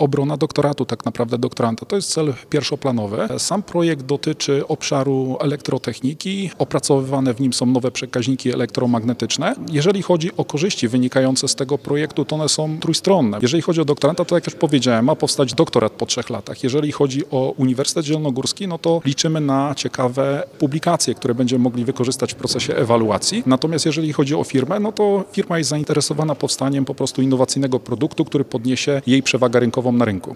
obrona doktoratu, tak naprawdę doktoranta. To jest cel pierwszoplanowy. Sam projekt dotyczy obszaru elektrotechniki. Opracowywane w nim są nowe przekaźniki elektromagnetyczne. Jeżeli chodzi o korzyści wynikające z tego projektu, to one są trójstronne. Jeżeli chodzi o doktoranta, to jak już powiedziałem, ma powstać doktorat po 3 latach. Jeżeli chodzi o Uniwersytet Zielonogórski, no to liczymy na ciekawe publikacje, które będziemy mogli wykorzystać w procesie ewaluacji. Natomiast jeżeli chodzi o firmę, no to firma jest zainteresowana powstaniem po prostu innowacyjnego produktu, który podniesie jej przewagę rynkową na rynku.